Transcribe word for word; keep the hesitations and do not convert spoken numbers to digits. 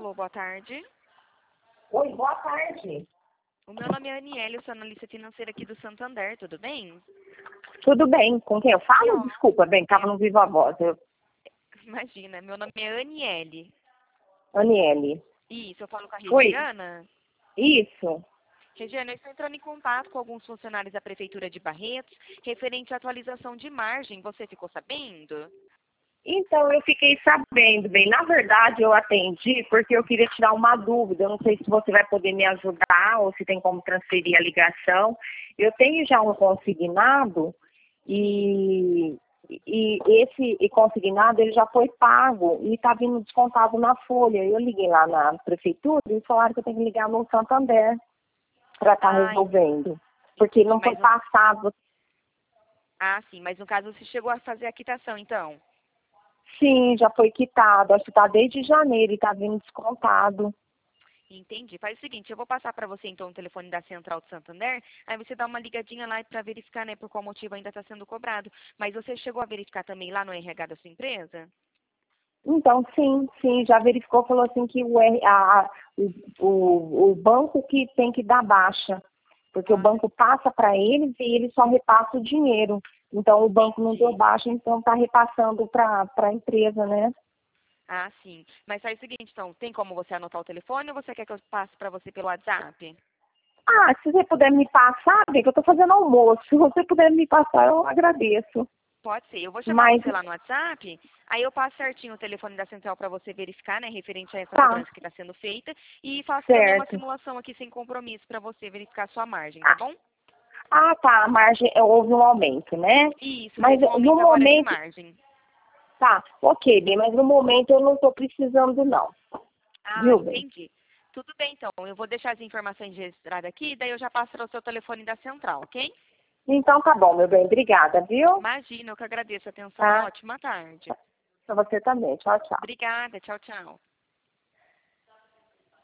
Alô, boa tarde. Oi, boa tarde. O meu nome é Aniele, eu sou analista financeira aqui do Santander, tudo bem? Tudo bem? Com quem eu falo? Eu- Desculpa, bem, estava no Viva Voz. Eu... Imagina, meu nome é Aniele. Aniele. Isso, eu falo com a Oi, Regiana. isso. Regiana, eu estou entrando em contato com alguns funcionários da Prefeitura de Barretos, referente à atualização de margem. Você ficou sabendo? Então, eu fiquei sabendo, bem, na verdade eu atendi porque eu queria tirar uma dúvida, eu não sei se você vai poder me ajudar ou se tem como transferir a ligação. Eu tenho já um consignado e, e esse e consignado ele já foi pago e está vindo descontado na folha. Eu liguei lá na prefeitura e falaram que eu tenho que ligar no Santander para estar Ah, resolvendo, porque não foi mas no... passado. ah, sim, mas no caso você chegou a fazer a quitação, então? Sim, já foi quitado. Acho que está desde janeiro e está vindo descontado. Entendi. Faz o seguinte, eu vou passar para você então o telefone da Central de Santander, aí você dá uma ligadinha lá para verificar, né, por qual motivo ainda está sendo cobrado. Mas você chegou a verificar também lá no R H da sua empresa? Então, sim, sim, já verificou, falou assim que o, R- a, o, o, o banco que tem que dar baixa, porque o Ah, banco passa para eles e eles só repassam o dinheiro. Então, o banco não deu entendi. baixa, então está repassando para a empresa, né? Ah, sim. Mas faz o seguinte, então, tem como você anotar o telefone ou você quer que eu passe para você pelo WhatsApp? Ah, se você puder me passar, bem que eu estou fazendo almoço, se você puder me passar, eu agradeço. Pode ser. Eu vou chamar Mas, você lá no WhatsApp, aí eu passo certinho o telefone da central para você verificar, né, referente a essa tá, cobrança que está sendo feita, e faço também uma certo. simulação aqui sem compromisso para você verificar a sua margem, tá Ah, bom? ah, tá, a margem, é, houve um aumento, né? Isso, Mas houve um no aumento agora de momento, margem. tá, ok, bem, mas no momento eu não estou precisando não, Ah, viu, bem? entendi. Tudo bem, então. Eu vou deixar as informações registradas aqui, daí eu já passo para o seu telefone da central, ok? Então tá bom, meu bem, obrigada, viu? Imagina, eu que agradeço a atenção. Uma Tá? ótima tarde. Pra você também, tchau, tchau. Obrigada. Tchau, tchau.